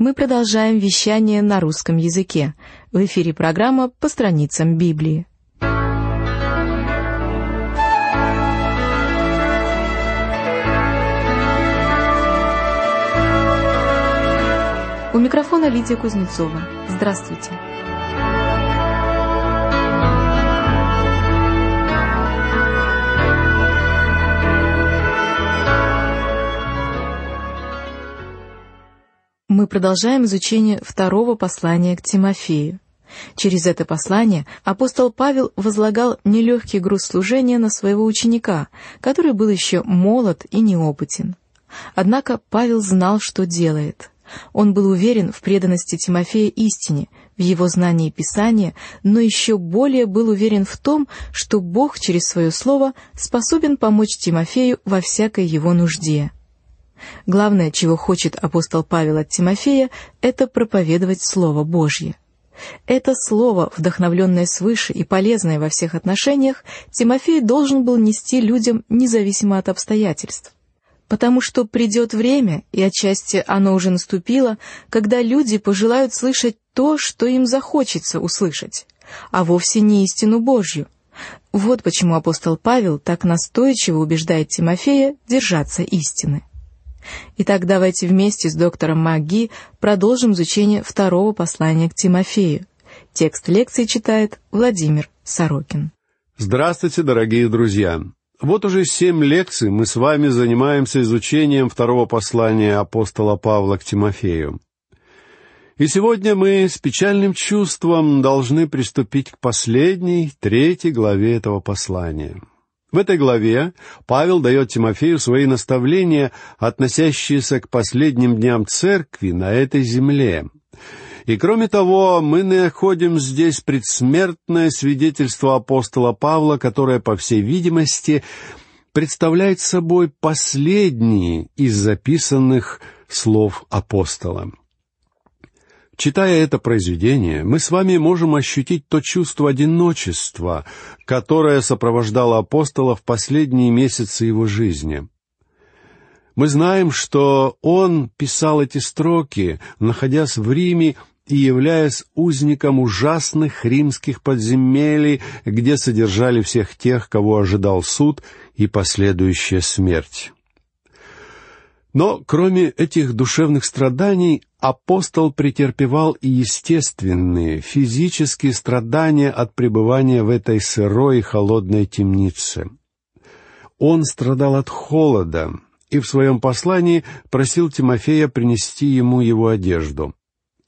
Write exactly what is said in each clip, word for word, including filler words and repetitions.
Мы продолжаем вещание на русском языке. В эфире программа «По страницам Библии». У микрофона Лидия Кузнецова. Здравствуйте. Мы продолжаем изучение второго послания к Тимофею. Через это послание апостол Павел возлагал нелегкий груз служения на своего ученика, который был еще молод и неопытен. Однако Павел знал, что делает. Он был уверен в преданности Тимофея истине, в его знании Писания, но еще более был уверен в том, что Бог через свое слово способен помочь Тимофею во всякой его нужде. Главное, чего хочет апостол Павел от Тимофея, это проповедовать Слово Божье. Это Слово, вдохновленное свыше и полезное во всех отношениях, Тимофей должен был нести людям независимо от обстоятельств. Потому что придет время, и отчасти оно уже наступило, когда люди пожелают слышать то, что им захочется услышать, а вовсе не истину Божью. Вот почему апостол Павел так настойчиво убеждает Тимофея держаться истины. Итак, давайте вместе с доктором МакГи продолжим изучение второго послания к Тимофею. Текст лекции читает Владимир Сорокин. Здравствуйте, дорогие друзья! Вот уже семь лекций мы с вами занимаемся изучением второго послания апостола Павла к Тимофею. И сегодня мы с печальным чувством должны приступить к последней, третьей главе этого послания. В этой главе Павел дает Тимофею свои наставления, относящиеся к последним дням церкви на этой земле. И кроме того, мы находим здесь предсмертное свидетельство апостола Павла, которое, по всей видимости, представляет собой последние из записанных слов апостола. Читая это произведение, мы с вами можем ощутить то чувство одиночества, которое сопровождало апостола в последние месяцы его жизни. Мы знаем, что он писал эти строки, находясь в Риме и являясь узником ужасных римских подземелий, где содержали всех тех, кого ожидал суд и последующая смерть. Но кроме этих душевных страданий, апостол претерпевал и естественные, физические страдания от пребывания в этой сырой и холодной темнице. Он страдал от холода и в своем послании просил Тимофея принести ему его одежду.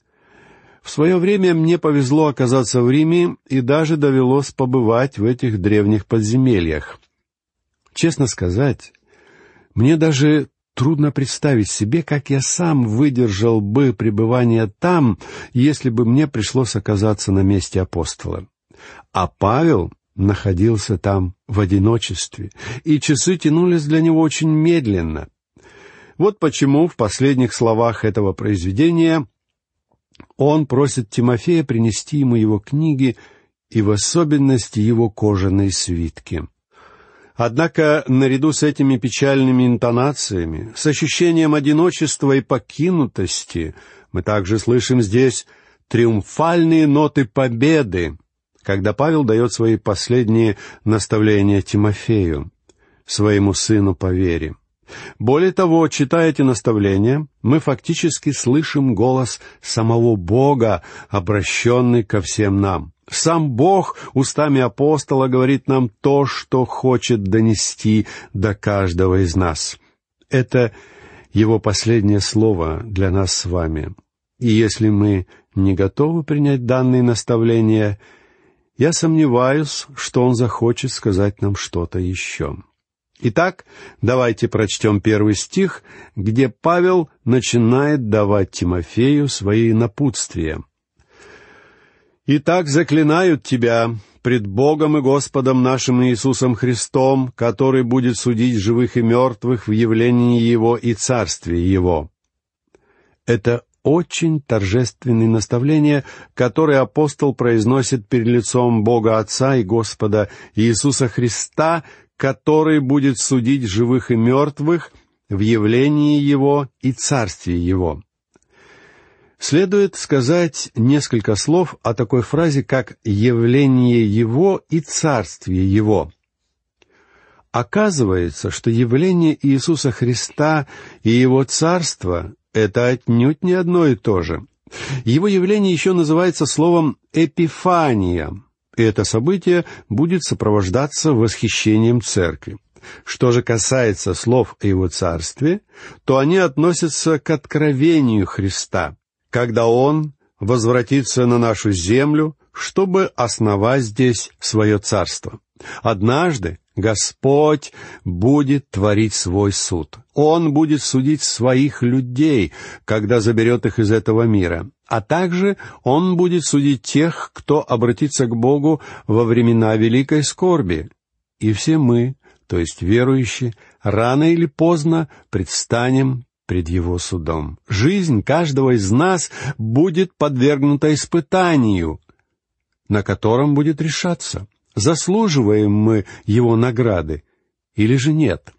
В свое время мне повезло оказаться в Риме и даже довелось побывать в этих древних подземельях. Честно сказать, мне даже трудно представить себе, как я сам выдержал бы пребывание там, если бы мне пришлось оказаться на месте апостола. А Павел находился там в одиночестве, и часы тянулись для него очень медленно. Вот почему в последних словах этого произведения он просит Тимофея принести ему его книги и в особенности его кожаные свитки. Однако, наряду с этими печальными интонациями, с ощущением одиночества и покинутости, мы также слышим здесь триумфальные ноты победы, когда Павел дает свои последние наставления Тимофею, своему сыну по вере. Более того, читая эти наставления, мы фактически слышим голос самого Бога, обращенный ко всем нам. Сам Бог устами апостола говорит нам то, что хочет донести до каждого из нас. Это Его последнее слово для нас с вами. И если мы не готовы принять данные наставления, я сомневаюсь, что Он захочет сказать нам что-то еще. Итак, давайте прочтем первый стих, где Павел начинает давать Тимофею свои напутствия. «Итак, заклинают тебя пред Богом и Господом нашим Иисусом Христом, который будет судить живых и мертвых в явлении Его и Царстве Его». Это очень торжественные наставления, которые апостол произносит перед лицом Бога Отца и Господа Иисуса Христа, который будет судить живых и мертвых в явлении Его и Царстве Его. Следует сказать несколько слов о такой фразе, как «явление Его и царствие Его». Оказывается, что явление Иисуса Христа и Его царство — это отнюдь не одно и то же. Его явление еще называется словом «эпифания», и это событие будет сопровождаться восхищением церкви. Что же касается слов о Его царстве, то они относятся к откровению Христа, когда Он возвратится на нашу землю, чтобы основать здесь свое царство. Однажды Господь будет творить свой суд. Он будет судить своих людей, когда заберет их из этого мира. А также Он будет судить тех, кто обратится к Богу во времена великой скорби. И все мы, то есть верующие, рано или поздно предстанем пред Его судом. Жизнь каждого из нас будет подвергнута испытанию, на котором будет решаться, заслуживаем мы Его награды или же нет.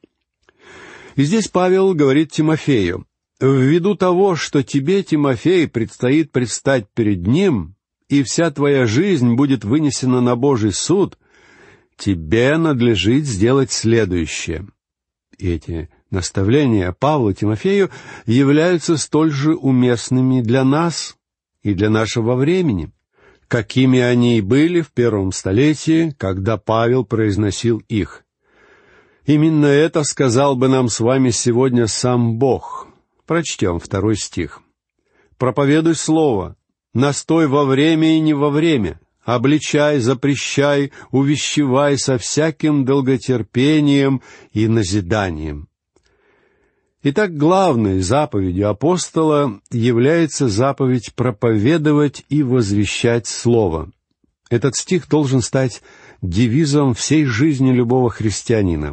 И здесь Павел говорит Тимофею: «Ввиду того, что тебе, Тимофей, предстоит предстать перед Ним, и вся твоя жизнь будет вынесена на Божий суд, тебе надлежит сделать следующее». И эти наставления Павла Тимофею являются столь же уместными для нас и для нашего времени, какими они и были в первом столетии, когда Павел произносил их. Именно это сказал бы нам с вами сегодня сам Бог. Прочтем второй стих. «Проповедуй слово, настой во время и не во время, обличай, запрещай, увещевай со всяким долготерпением и назиданием». Итак, главной заповедью апостола является заповедь проповедовать и возвещать Слово. Этот стих должен стать девизом всей жизни любого христианина.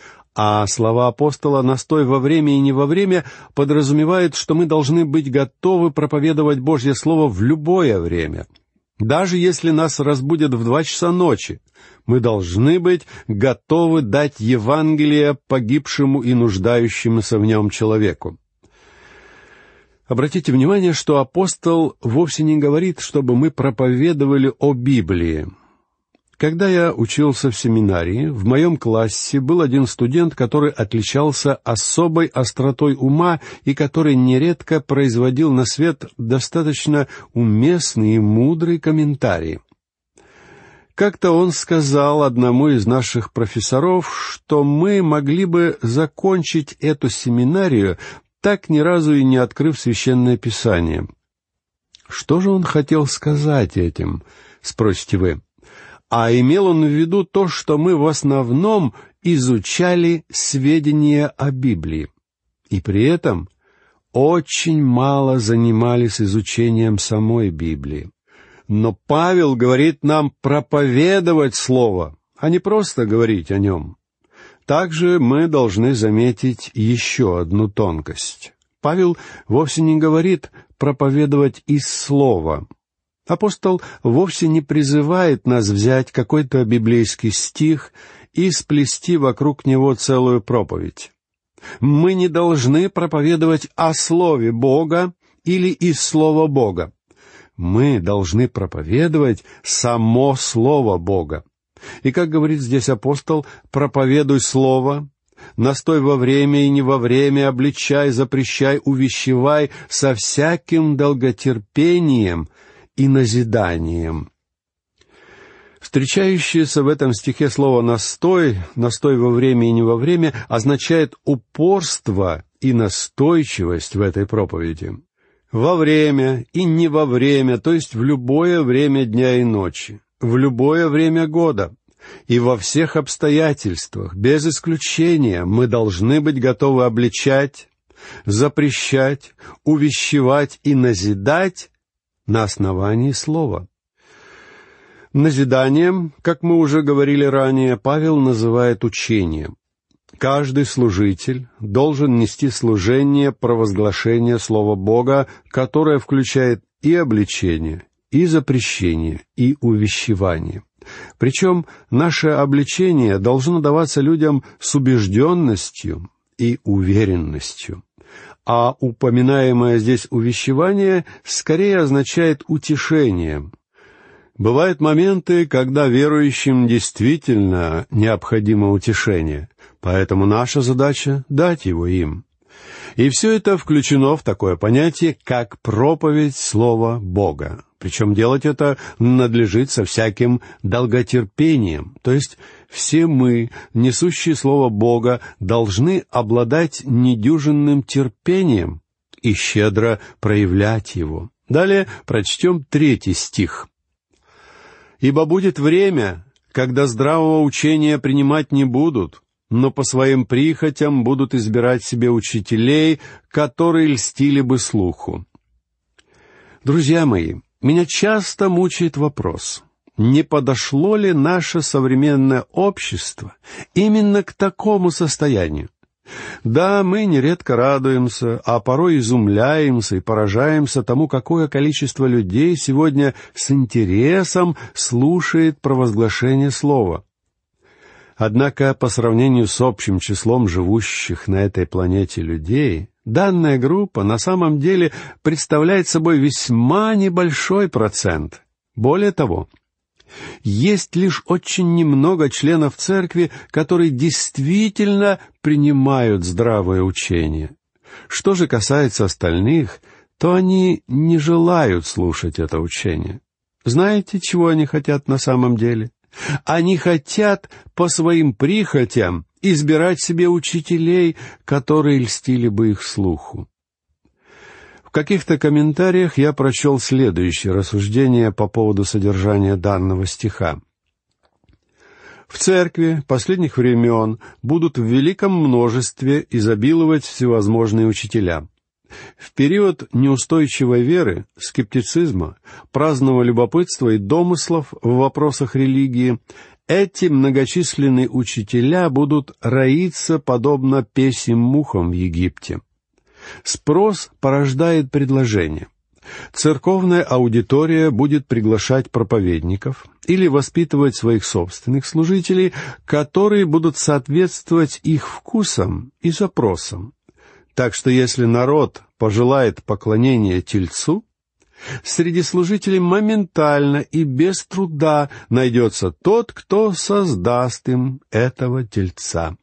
А слова апостола «настой во время и не во время» подразумевают, что мы должны быть готовы проповедовать Божье Слово в любое время. Даже если нас разбудят в два часа ночи, мы должны быть готовы дать Евангелие погибшему и нуждающемуся в нем человеку. Обратите внимание, что апостол вовсе не говорит, чтобы мы проповедовали о Библии. Когда я учился в семинарии, в моем классе был один студент, который отличался особой остротой ума и который нередко производил на свет достаточно уместные и мудрые комментарии. Как-то он сказал одному из наших профессоров, что мы могли бы закончить эту семинарию, так ни разу и не открыв Священное Писание. Что же он хотел сказать этим, спросите вы? А имел он в виду то, что мы в основном изучали сведения о Библии, и при этом очень мало занимались изучением самой Библии. Но Павел говорит нам проповедовать Слово, а не просто говорить о нем. Также мы должны заметить еще одну тонкость. Павел вовсе не говорит проповедовать из Слова. Апостол вовсе не призывает нас взять какой-то библейский стих и сплести вокруг него целую проповедь. Мы не должны проповедовать о Слове Бога или из Слова Бога. Мы должны проповедовать само Слово Бога. И, как говорит здесь апостол, проповедуй Слово, настой во время и не во время, обличай, запрещай, увещевай со всяким долготерпением и назиданием. Встречающееся в этом стихе слово «настой», «настой во время и не во время» означает упорство и настойчивость в этой проповеди. Во время и не во время, то есть в любое время дня и ночи, в любое время года и во всех обстоятельствах, без исключения, мы должны быть готовы обличать, запрещать, увещевать и назидать на основании Слова. Назиданием, как мы уже говорили ранее, Павел называет учение. Каждый служитель должен нести служение провозглашения Слова Бога, которое включает и обличение, и запрещение, и увещевание. Причем наше обличение должно даваться людям с убежденностью и уверенностью. а упоминаемое здесь увещевание скорее означает утешение. Бывают моменты, когда верующим действительно необходимо утешение, поэтому наша задача — дать его им. И все это включено в такое понятие, как проповедь Слова Бога. Причем делать это надлежит со всяким долготерпением. То есть все мы, несущие Слово Бога, должны обладать недюжинным терпением и щедро проявлять его. Далее прочтем третий стих. «Ибо будет время, когда здравого учения принимать не будут, но по своим прихотям будут избирать себе учителей, которые льстили бы слуху». Друзья мои, меня часто мучает вопрос, не подошло ли наше современное общество именно к такому состоянию? Да, мы нередко радуемся, а порой изумляемся и поражаемся тому, какое количество людей сегодня с интересом слушает провозглашение слова. Однако, по сравнению с общим числом живущих на этой планете людей, данная группа на самом деле представляет собой весьма небольшой процент. Более того, есть лишь очень немного членов церкви, которые действительно принимают здравое учение. Что же касается остальных, то они не желают слушать это учение. Знаете, чего они хотят на самом деле? Они хотят по своим прихотям избирать себе учителей, которые льстили бы их слуху. В каких-то комментариях я прочел следующее рассуждение по поводу содержания данного стиха. В церкви последних времен будут в великом множестве изобиловать всевозможные учителя. В период неустойчивой веры, скептицизма, праздного любопытства и домыслов в вопросах религии, эти многочисленные учителя будут роиться подобно песьим мухам в Египте. Спрос порождает предложение. Церковная аудитория будет приглашать проповедников или воспитывать своих собственных служителей, которые будут соответствовать их вкусам и запросам. Так что если народ пожелает поклонения тельцу, среди служителей моментально и без труда найдется тот, кто создаст им этого тельца.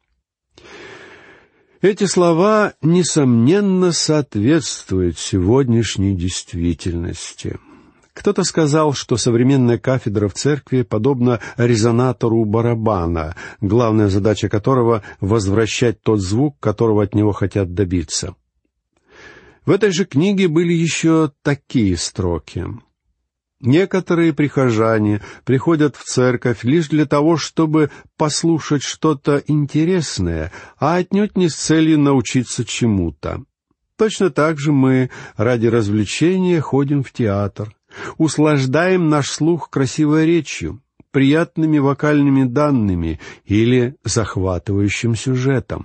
Эти слова, несомненно, соответствуют сегодняшней действительности. Кто-то сказал, что современная кафедра в церкви подобна резонатору барабана, главная задача которого — возвращать тот звук, которого от него хотят добиться. В этой же книге были еще такие строки. Некоторые прихожане приходят в церковь лишь для того, чтобы послушать что-то интересное, а отнюдь не с целью научиться чему-то. Точно так же мы ради развлечения ходим в театр, услаждаем наш слух красивой речью, приятными вокальными данными или захватывающим сюжетом.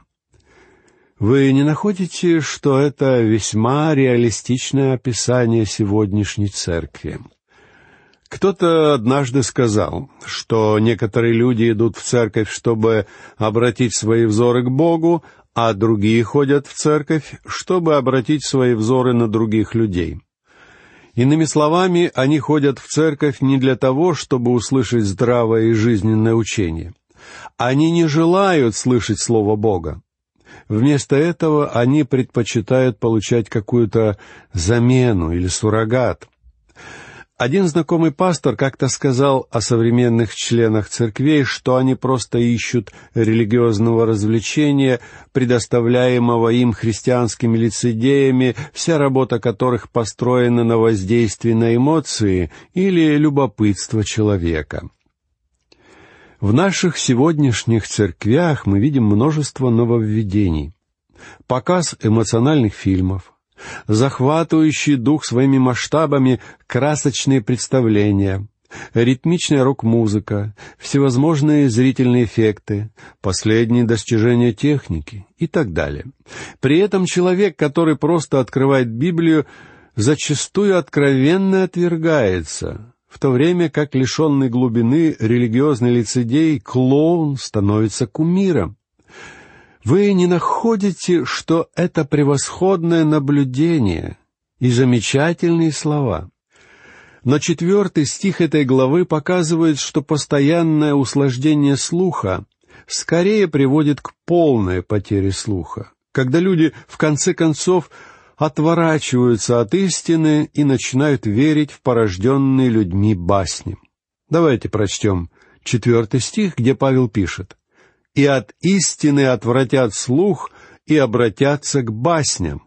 Вы не находите, что это весьма реалистичное описание сегодняшней церкви? Кто-то однажды сказал, что некоторые люди идут в церковь, чтобы обратить свои взоры к Богу, а другие ходят в церковь, чтобы обратить свои взоры на других людей. Иными словами, они ходят в церковь не для того, чтобы услышать здравое и жизненное учение. Они не желают слышать Слово Бога. Вместо этого они предпочитают получать какую-то замену или суррогат. Один знакомый пастор как-то сказал о современных членах церквей, что они просто ищут религиозного развлечения, предоставляемого им христианскими лицедеями, вся работа которых построена на воздействии на эмоции или любопытство человека. В наших сегодняшних церквях мы видим множество нововведений. Показ эмоциональных фильмов, захватывающий дух своими масштабами красочные представления, ритмичная рок-музыка, всевозможные зрительные эффекты, последние достижения техники и так далее. При этом человек, который просто открывает Библию, зачастую откровенно отвергается, в то время как лишенный глубины религиозный лицедей, клоун, становится кумиром. Вы не находите, что это превосходное наблюдение и замечательные слова? Но четвертый стих этой главы показывает, что постоянное усложнение слуха скорее приводит к полной потере слуха, когда люди, в конце концов, отворачиваются от истины и начинают верить в порожденные людьми басни. Давайте прочтем четвертый стих, где Павел пишет: «И от истины отвратят слух и обратятся к басням».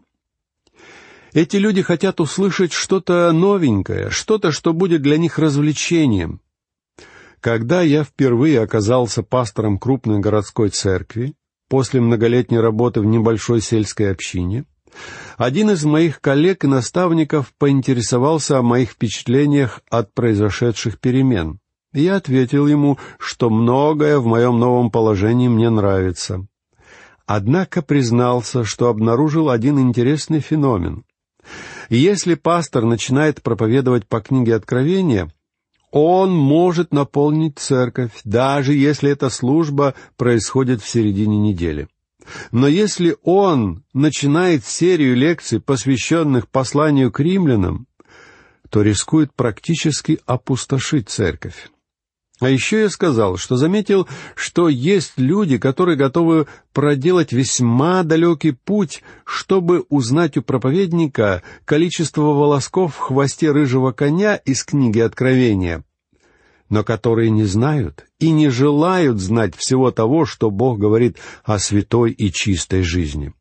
Эти люди хотят услышать что-то новенькое, что-то, что будет для них развлечением. Когда я впервые оказался пастором крупной городской церкви, после многолетней работы в небольшой сельской общине, один из моих коллег и наставников поинтересовался о моих впечатлениях от произошедших перемен. Я ответил ему, что многое в моем новом положении мне нравится. Однако признался, что обнаружил один интересный феномен. Если пастор начинает проповедовать по книге Откровения, он может наполнить церковь, даже если эта служба происходит в середине недели. Но если он начинает серию лекций, посвященных посланию к римлянам, то рискует практически опустошить церковь. А еще я сказал, что заметил, что есть люди, которые готовы проделать весьма далекий путь, чтобы узнать у проповедника количество волосков в хвосте рыжего коня из книги Откровения, но которые не знают и не желают знать всего того, что Бог говорит о святой и чистой жизни.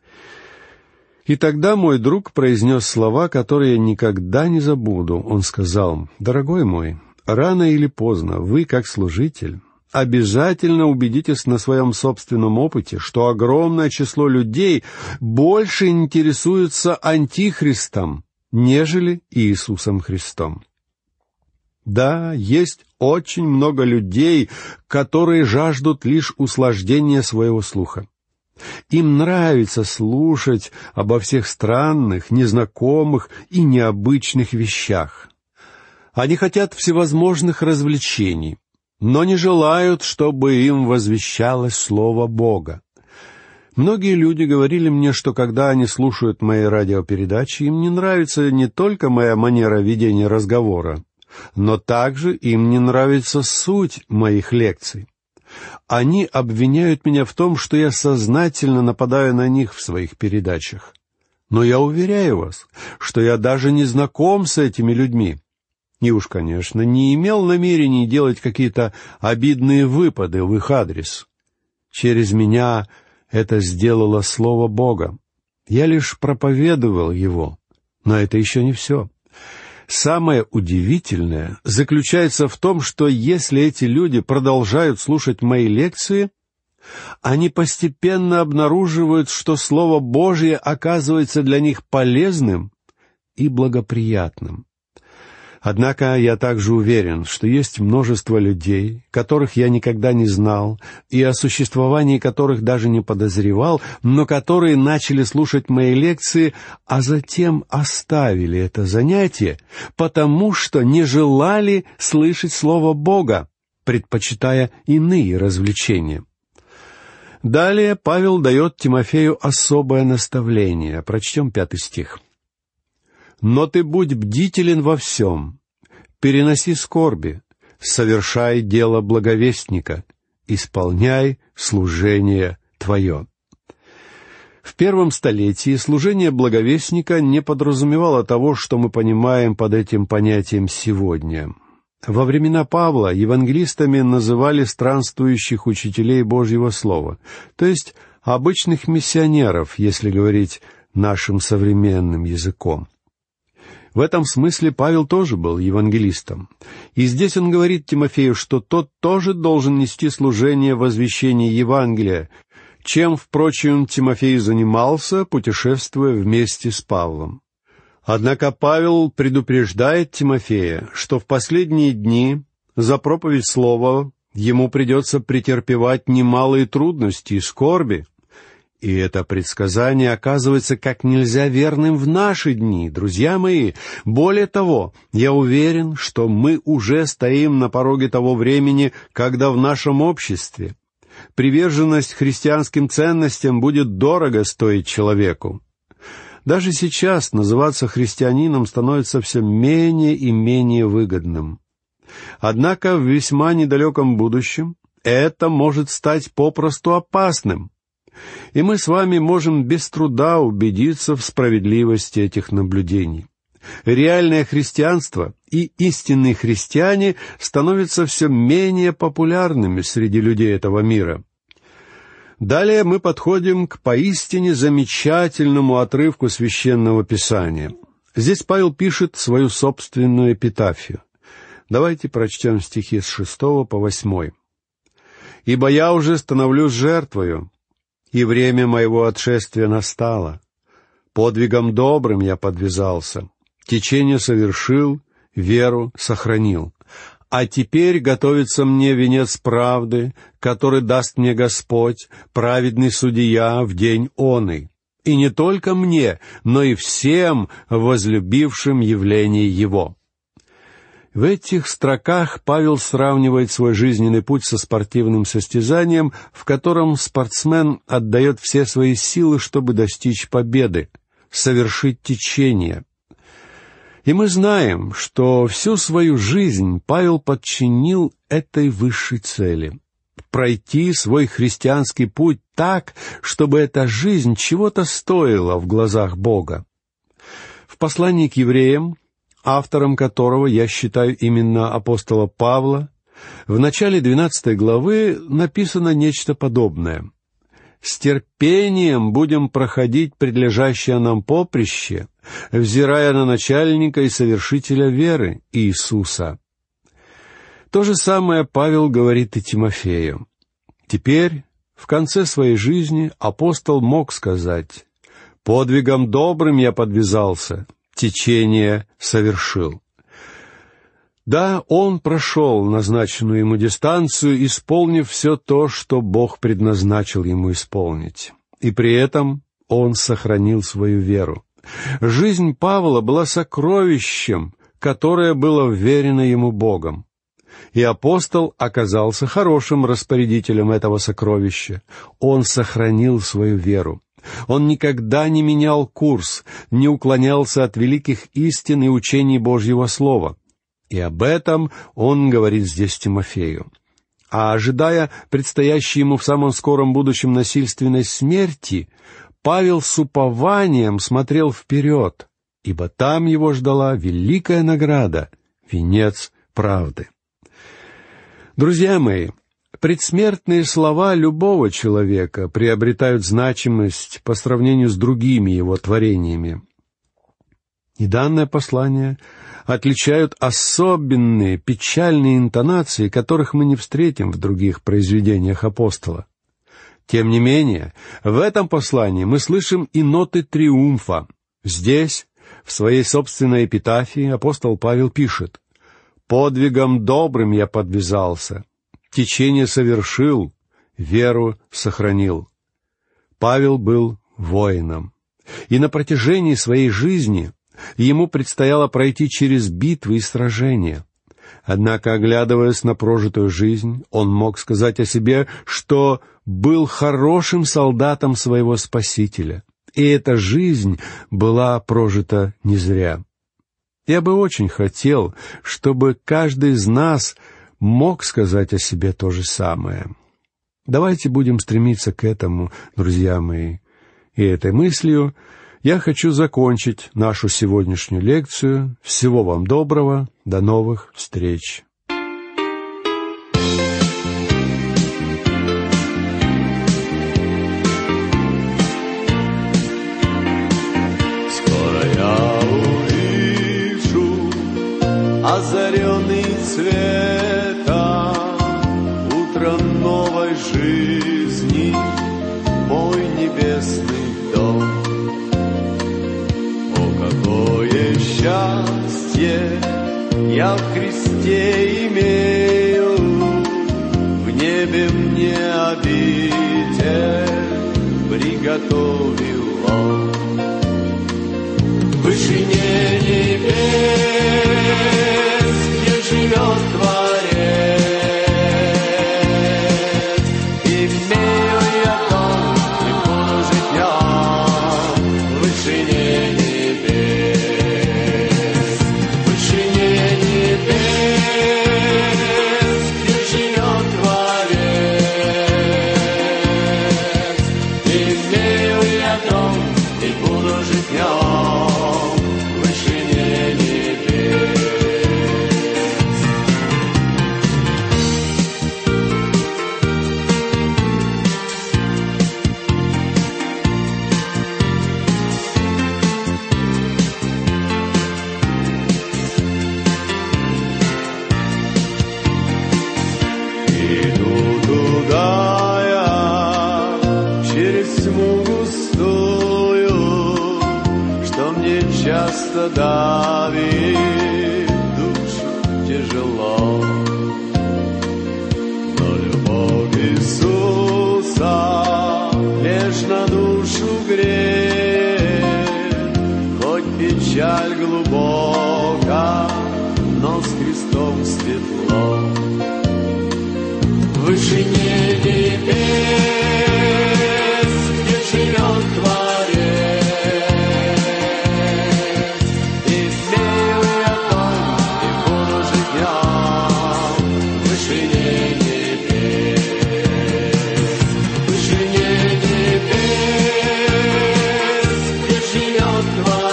И тогда мой друг произнес слова, которые я никогда не забуду. Он сказал: «Дорогой мой, рано или поздно вы, как служитель, обязательно убедитесь на своем собственном опыте, что огромное число людей больше интересуются Антихристом, нежели Иисусом Христом». Да, есть очень много людей, которые жаждут лишь услаждения своего слуха. Им нравится слушать обо всех странных, незнакомых и необычных вещах. Они хотят всевозможных развлечений, но не желают, чтобы им возвещалось Слово Бога. Многие люди говорили мне, что когда они слушают мои радиопередачи, им не нравится не только моя манера ведения разговора, но также им не нравится суть моих лекций. Они обвиняют меня в том, что я сознательно нападаю на них в своих передачах. Но я уверяю вас, что я даже не знаком с этими людьми. И уж, конечно, не имел намерений делать какие-то обидные выпады в их адрес. Через меня это сделало Слово Бога. Я лишь проповедовал его, но это еще не все. Самое удивительное заключается в том, что если эти люди продолжают слушать мои лекции, они постепенно обнаруживают, что Слово Божье оказывается для них полезным и благоприятным. Однако я также уверен, что есть множество людей, которых я никогда не знал и о существовании которых даже не подозревал, но которые начали слушать мои лекции, а затем оставили это занятие, потому что не желали слышать Слово Бога, предпочитая иные развлечения. Далее Павел дает Тимофею особое наставление. Прочтем пятый стих. «Но ты будь бдителен во всем, переноси скорби, совершай дело благовестника, исполняй служение твое». В первом столетии служение благовестника не подразумевало того, что мы понимаем под этим понятием сегодня. Во времена Павла евангелистами называли странствующих учителей Божьего Слова, то есть обычных миссионеров, если говорить нашим современным языком. В этом смысле Павел тоже был евангелистом. И здесь он говорит Тимофею, что тот тоже должен нести служение возвещения Евангелия, чем, впрочем, Тимофей занимался, путешествуя вместе с Павлом. Однако Павел предупреждает Тимофея, что в последние дни за проповедь слова ему придется претерпевать немалые трудности и скорби. И это предсказание оказывается как нельзя верным в наши дни, друзья мои. Более того, я уверен, что мы уже стоим на пороге того времени, когда в нашем обществе приверженность христианским ценностям будет дорого стоить человеку. Даже сейчас называться христианином становится все менее и менее выгодным. Однако в весьма недалеком будущем это может стать попросту опасным. И мы с вами можем без труда убедиться в справедливости этих наблюдений. Реальное христианство и истинные христиане становятся все менее популярными среди людей этого мира. Далее мы подходим к поистине замечательному отрывку Священного Писания. Здесь Павел пишет свою собственную эпитафию. Давайте прочтем стихи с шестого по восьмой. «Ибо я уже становлюсь жертвою, и время моего отшествия настало. Подвигом добрым я подвязался, течение совершил, веру сохранил. А теперь готовится мне венец правды, который даст мне Господь, праведный судья, в день оный. И не только мне, но и всем возлюбившим явление Его». В этих строках Павел сравнивает свой жизненный путь со спортивным состязанием, в котором спортсмен отдает все свои силы, чтобы достичь победы, совершить течение. И мы знаем, что всю свою жизнь Павел подчинил этой высшей цели — пройти свой христианский путь так, чтобы эта жизнь чего-то стоила в глазах Бога. В послании к евреям, автором которого я считаю именно апостола Павла, в начале двенадцатой главы написано нечто подобное. «С терпением будем проходить предлежащее нам поприще, взирая на начальника и совершителя веры, Иисуса». То же самое Павел говорит и Тимофею. Теперь, в конце своей жизни, апостол мог сказать: «Подвигом добрым я подвязался, течение совершил». Да, он прошел назначенную ему дистанцию, исполнив все то, что Бог предназначил ему исполнить. И при этом он сохранил свою веру. Жизнь Павла была сокровищем, которое было вверено ему Богом. И апостол оказался хорошим распорядителем этого сокровища. Он сохранил свою веру. Он никогда не менял курс, не уклонялся от великих истин и учений Божьего Слова. И об этом он говорит здесь Тимофею. А ожидая предстоящей ему в самом скором будущем насильственной смерти, Павел с упованием смотрел вперед, ибо там его ждала великая награда — венец правды. Друзья мои, предсмертные слова любого человека приобретают значимость по сравнению с другими его творениями. И данное послание отличают особенные печальные интонации, которых мы не встретим в других произведениях апостола. Тем не менее, в этом послании мы слышим и ноты триумфа. Здесь, в своей собственной эпитафии, апостол Павел пишет: «Подвигом добрым я подвязался, течение совершил, веру сохранил». Павел был воином, и на протяжении своей жизни ему предстояло пройти через битвы и сражения. Однако, оглядываясь на прожитую жизнь, он мог сказать о себе, что был хорошим солдатом своего Спасителя, и эта жизнь была прожита не зря. Я бы очень хотел, чтобы каждый из нас мог сказать о себе то же самое. Давайте будем стремиться к этому, друзья мои. И этой мыслью я хочу закончить нашу сегодняшнюю лекцию. Всего вам доброго, до новых встреч. Скоро я увижу озаренный цветом утром новой жизни мой небесный дом. Счастье я в Христе имею, в небе мне обитель приготовил Он. В вышине небес, где живет Творец, и в задавит душу тяжело. Но любовь Иисуса лишь на душу греет, хоть печаль глубока, но с Христом светло. В вышине небес, где живет Творец, и смею я том, и буду жить днем. В вышине небес, в вышине небес, где живет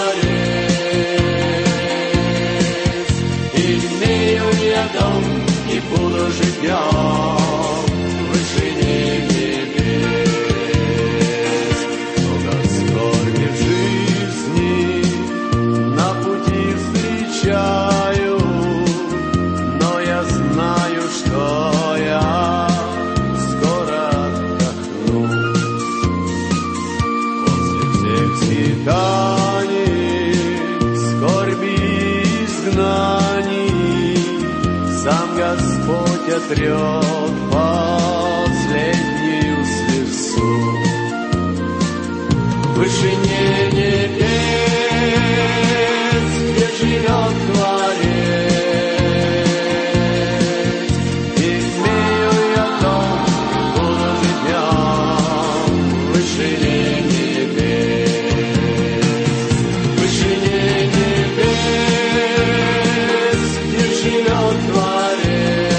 Творец, и смею я том, и буду жить днем. Отрет последнюю слезу. В вышине небес, где живет Творец, и смею я том, буду жить днем. В вышине небес, в вышине небес, где живет Творец,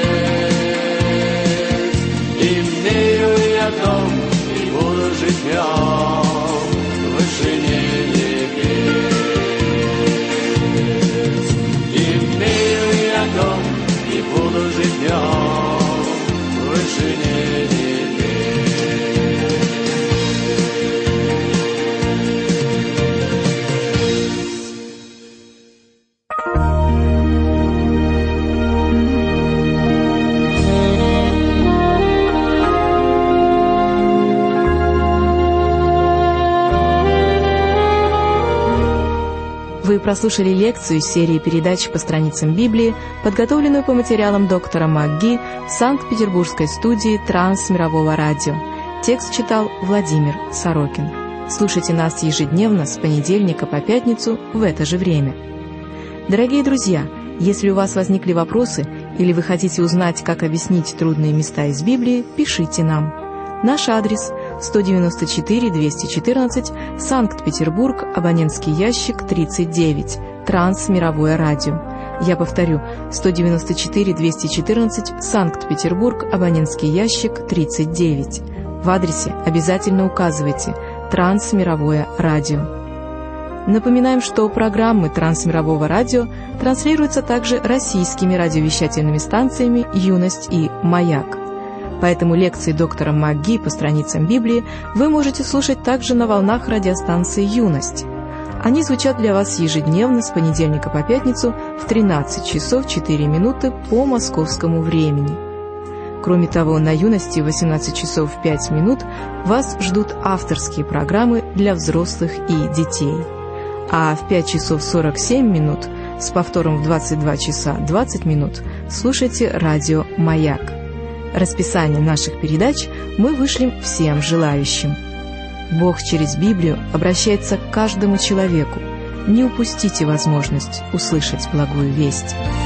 Вы прослушали лекцию из серии передач по страницам Библии, подготовленную по материалам доктора МакГи в Санкт-Петербургской студии Трансмирового радио. Текст читал Владимир Сорокин. Слушайте нас ежедневно с понедельника по пятницу в это же время. Дорогие друзья, если у вас возникли вопросы или вы хотите узнать, как объяснить трудные места из Библии, пишите нам. Наш адрес – сто девяносто четыре двести четырнадцать, Санкт-Петербург, абонентский ящик тридцать девять, Трансмировое радио. Я повторю, сто девяносто четыре двести четырнадцать, Санкт-Петербург, абонентский ящик тридцать девять. В адресе обязательно указывайте «Трансмировое радио». Напоминаем, что программы Трансмирового радио транслируются также российскими радиовещательными станциями «Юность» и «Маяк». Поэтому лекции доктора МакГи по страницам Библии вы можете слушать также на волнах радиостанции «Юность». Они звучат для вас ежедневно с понедельника по пятницу в тринадцать часов четыре минуты по московскому времени. Кроме того, на «Юности» в восемнадцать часов пять минут вас ждут авторские программы для взрослых и детей. А в пять часов сорок семь минут с повтором в двадцать два часа двадцать минут слушайте радио «Маяк». Расписание наших передач мы вышлем всем желающим. Бог через Библию обращается к каждому человеку. Не упустите возможность услышать благую весть.